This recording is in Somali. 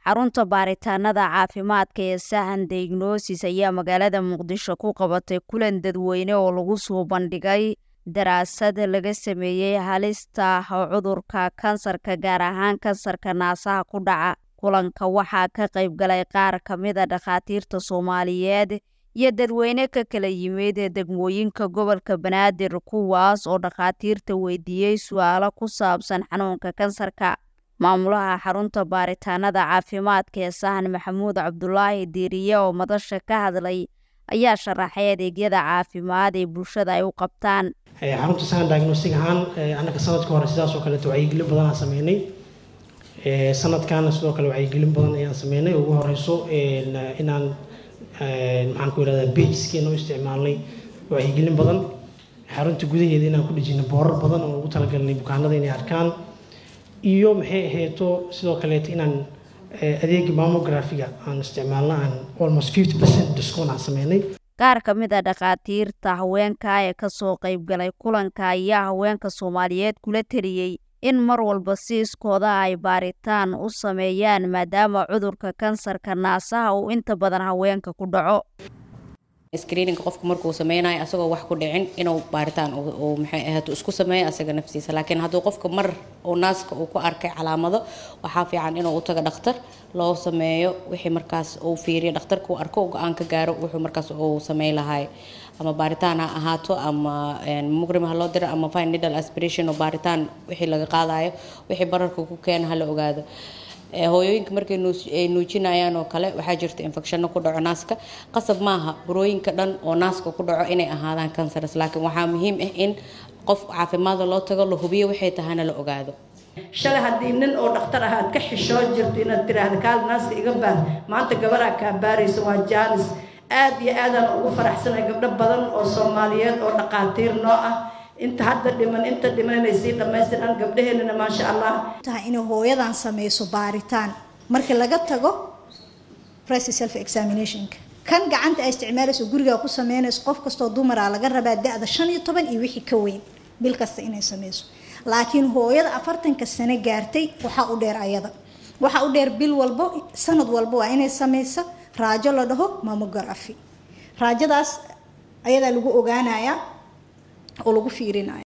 xarunta baaritaanada caafimaadka ee Sahan Diagnosis ayaa magaalada Muqdisho ku qabatay kulan dadweyne oo lagu soo bandhigay daraasad laga sameeyay halista cudurka kansarka gaar ahaan kansarka naasaha ku dhaca. Kulanka waxaa ka qayb galay qaar ka mid ah dhakhaatiirta Soomaaliyeed iyo dadweyne ka kala yimid degmooyinka gobolka Banaadir kuwaas oo dhakhaatiirta weydiiyay su'aalo ku saabsan xanuunka kansarka. Maamulaha xarunta baaritaanada caafimaadka ee Sahan Maxamuud Cabdullaahi Diiriye oo madasha ka hadlay ayaa sharaxay adeegyada caafimaad ee bulshada ay u qabtaan. xarunta Sahan Diagnostic ahaan annaga sanadka hore sidaas oo kale wacyigelin badan aan sameynay. sanadkan sidoo kale wacyigelin badan ayaan sameynay ugu horeyso inaan maxaan ku yiraahdaa pagekeena u isticmaalnay wacyigelin badan xarunta gudaheeda inaan ku dhijino boorar badan oo ugu talagalnay bukaanada inay arkaan iyo maxay ahaayto sidoo kale inaan adeeg mammography-ga aan isticmaalno aan almost 50% discount aan sameynay. Qaar ka mid ah dhakhaatiirta haweenka ee ka soo qayb galay kulanka ayaa haweenka Soomaaliyeed kula taliyay in mar walba si iskooda ay baaritaan u sameeyaan maadaama cudurka kansarka naasaha uu inta badan haweenka ku dhaco. screening qofku markuu sameeyay asagoo wax ku dhicin inuu baaritaan oo maxay ahayd isku sameeyo asaga naftiisa laakiin hadduu qofka mar oo naaska uu ku arkay calaamado waxa fiican inuu u tago dhakhtar loo sameeyo wixii markaas uu fiiriyo dhakhtarku arko go'aan ka gaaro wuxuu markaas uu sameey lahaay ama baaritaan ha ahaato ama mammogram ha loo diro ama fine needle aspiration oo baaritaan wixii laga qaadayo wixii bararka ku keena ha la ogaado. hooyooyinka markay nuujinayaan oo kale waxaa jirta infection ku dhaco naaska qasab maaha burooyinka dhan oo naaska ku dhaco inay ahaadaan kansar laakiin waxaa muhiim ah in qof caafimaad loo tago la hubiyo waxay tahayna la ogaado. shalay haddii nin oo dhakhtar ah aad ka xishoo jirto inaad tiraahdo kaal naaska iga baar maanta gabadha ka baarayso waa jaanis aad iyo aad aan ugu faraxsanahay gabdho badan oo Soomaaliyeed oo dhaqaatiir noo ah inta hadda dhiman ay sii dhameystiraan gabdhaheena ma sha Allah taa in hooyadan sameeyso baaritaan marka laga tago breast self examination kan gacanta ay isticmaalayso guriga ku sameynayso qof kasto dumar ah laga rabaa da'da 15 iyo wixii ka weyn bil kasta inay sameeyso laakiin hooyada 40 sano gaartay waxa u dheer ayada waxa u dheer bil walbo sanad walbo waa inay sameeyso raajo la dhaho mammography raajadaas ayada lagu ogaanayaa oo lagu fiirinayo